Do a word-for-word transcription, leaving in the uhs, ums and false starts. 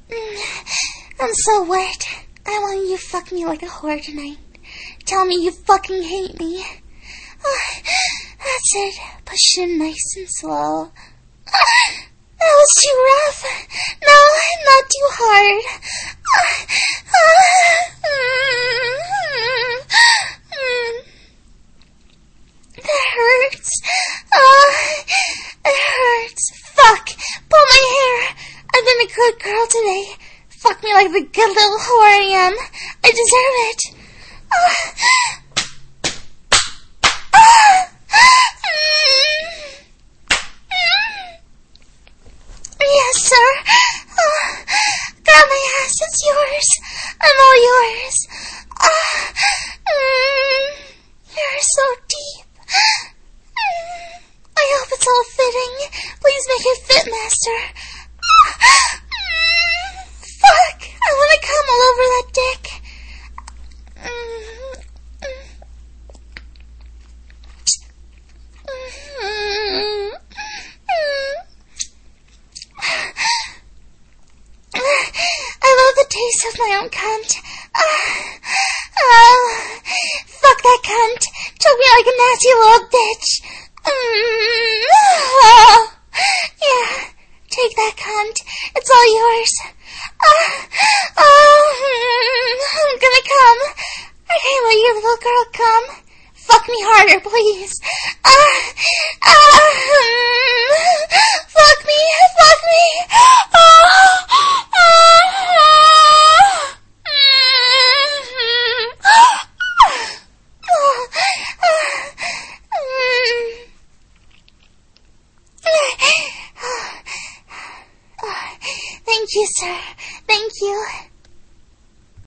I'm so wet. I want you to fuck me like a whore tonight. Tell me you fucking hate me. Oh, that's it. Push in nice and slow. That was too rough. No, not too hard. That hurts. Oh, it hurts. Fuck. Pull my hair. I've been a good girl today. Fuck me like the good little whore I am. I deserve it. Oh. Yes, sir. Oh, God, my ass is yours. I'm all yours. Oh, mm, you're so deep. Mm, I hope it's all fitting. Please make it fit, master. Mm, fuck. I want to come all over that dick. Mm, mm, mm. I love the taste of my own cunt. Uh, oh, fuck that cunt. Choke me like a nasty little bitch. Mm, oh, yeah, take that cunt. It's all yours. Uh, oh, mm, I'm gonna come. I can't let your little girl come. Fuck me harder, please. Uh, uh, mm, fuck me, fuck me. Oh, Thank you, sir. Thank you.